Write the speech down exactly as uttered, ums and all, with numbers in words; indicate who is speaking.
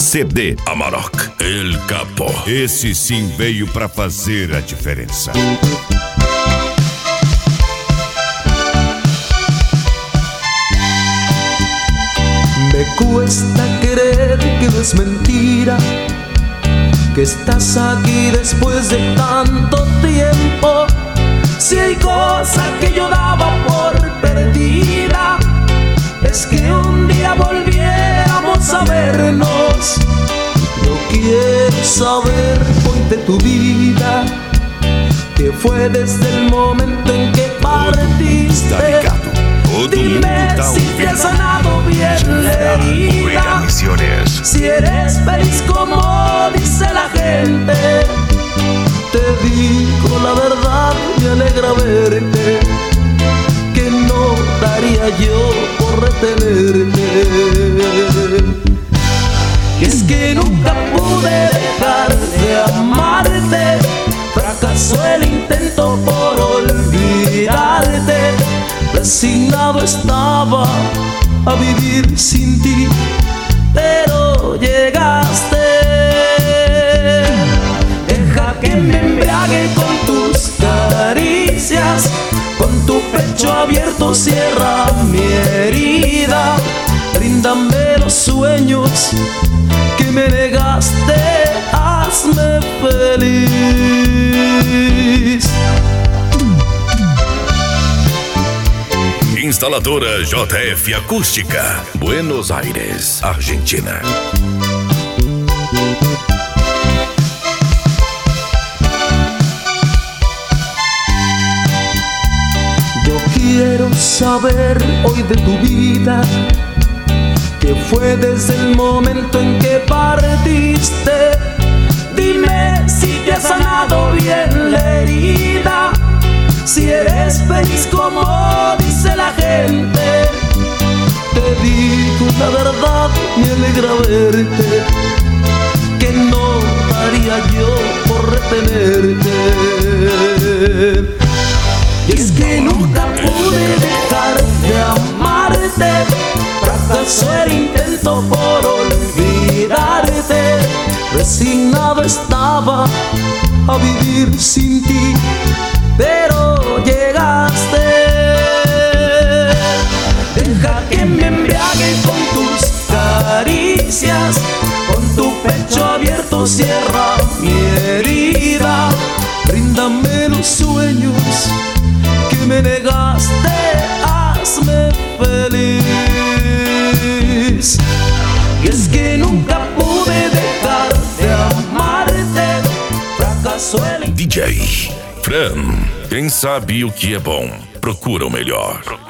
Speaker 1: C D Amarok, El Capo. Esse sim veio pra fazer a diferença.
Speaker 2: Me cuesta creer que no es mentira, que estás aquí después de tanto tiempo. Si hay cosa que yo daba por perdida, es que un día volviéramos a vernos. Yo quiero saber hoy de tu vida, que fue desde el momento en que partiste. Dime si te has sanado bien la herida, si eres feliz como dice la gente. Te digo la verdad, me alegra verte, que no daría yo por retenerte. Y es que nunca pude dejar de amarte, fracasó el intento por olvidarte. Resignado estaba a vivir sin ti, pero llegaste. Deja que me embriague con tus caricias, con tu pecho abierto cierra mi herida. Bríndame los sueños que me negaste, hazme feliz.
Speaker 1: Instaladora J F Acústica, Buenos Aires, Argentina.
Speaker 2: Yo quiero saber hoy de tu vida, que fue desde el momento en que partiste. Dime si te has sanado bien la herida, si eres feliz como dice la gente. Te digo la verdad, me alegra verte, que no daría yo por retenerte. Y es que nunca pude dejar de amarte, fracasó el intento por olvidarte. Resignado estaba a vivir sin ti, pero llegaste. Deja que me embriague con tus caricias, con tu pecho abierto cierra mi herida. Bríndame los sueños que me negaste, hazme feliz. Y es que nunca pude dejar de amarte, fracasó el
Speaker 1: D J Fran, quem sabe o que é bom, procura o melhor.